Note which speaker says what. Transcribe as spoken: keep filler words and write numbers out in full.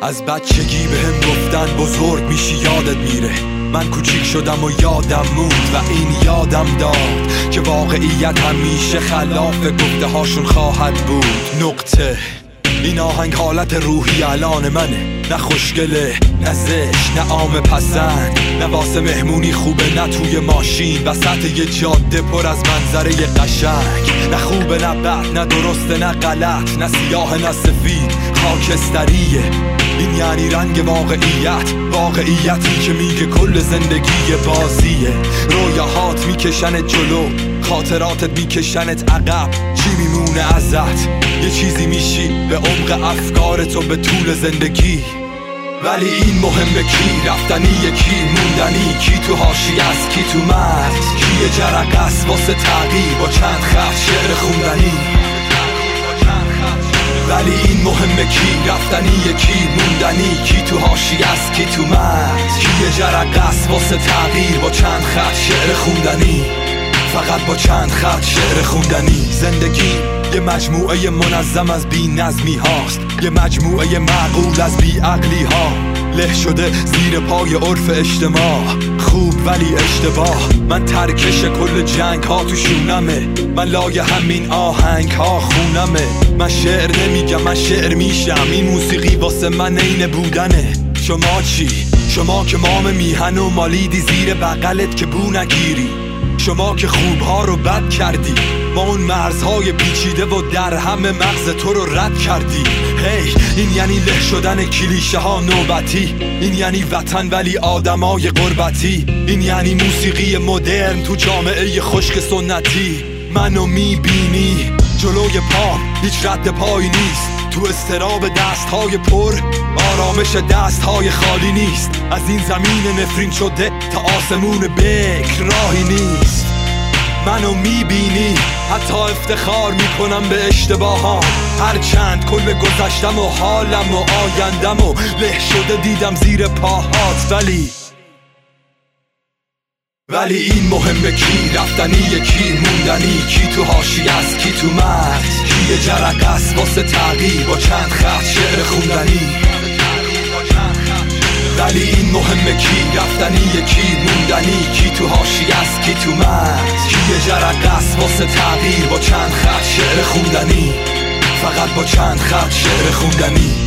Speaker 1: از بچگی به هم گفتن بزرگ میشی یادت میره. من کوچیک شدم و یادم موند و این یادم داد که واقعیت همیشه خلاف گفته هاشون خواهد بود. نقطه. این آهنگ حالت روحی الان منه، نه خوشگله نه زشت نه عام پسند، نه واسه مهمونی خوبه نه توی ماشین وسط یه جاده پر از منظره قشنگ، نه خوبه نه بد نه درسته نه غلط، نه سیاه نه سفید خاکستریه. این یعنی رنگ واقعیت، واقعیتی که میگه کل زندگی بازیه. رویاهات میکشنت جلو، خاطراتت میکشنت عقب، چی میمونه ازت؟ یه چیزی میشی به عمق افکارت و به طول زندگی. ولی این مهمه کی رفتنی، کی موندنی، کی تو حاشیه است کی تو مرز، کی یه جرقه است واسه تغییر با چند خط شعر خوندنی. ولی این مهمه کی رفتنی، کی موندنی، کی تو حاشیه است کی تو مرز، کی یه جرقه است واسه تغییر با چند خط شعر خوندنی. فقط با چند خط شعر خوندنی. زندگی یه مجموعه منظم از بی نظمی هاست، یه مجموعه معقول از بی عقلی ها، له شده زیر پای عرف اجتماع. خوب ولی اشتباه. من ترکش کل جنگ ها تو شونمه، من لای همین آهنگ ها خونمه. من شعر نمیگم من شعر میشم، این موسیقی واسه من عین بودنه. شما چی؟ شما که مام میهن و مالیدی زیر بغلت که بو نگیری، شما که خوبها رو بد کردی، ما اون مرزهای پیچیده و در همه مغز تو رو رد کردی. هی hey, این یعنی له شدن کلیشه ها نوبتی، این یعنی وطن ولی آدمای غربتی، این یعنی موسیقی مدرن تو جامعه خشک سنتی. منو میبینی جلوی پا هیچ رد پایی نیست، تو استراب دست های پر آرامش دست های خالی نیست. از این زمین نفرین شده تا آسمون بکر راهی نیست. منو میبینی حتی افتخار میکنم به اشتباهام، هرچند کل گذشتم و حالم و آیندم و له شده دیدم زیر پاهات. ولی ولی این مهمه کی رفتنی، کی موندنی، کی تو حاشیه است کی تو مرز، کی یه جرقه است واسه تغییر با چند خط شعر خوندنی. ولی این مهمه کی رفتنی، کی موندنی، کی تو حاشیه است کی تو مرز، کی یه جرقه است واسه تغییر با چند خط شعر خوندنی. فقط با چند خط شعر خوندنی.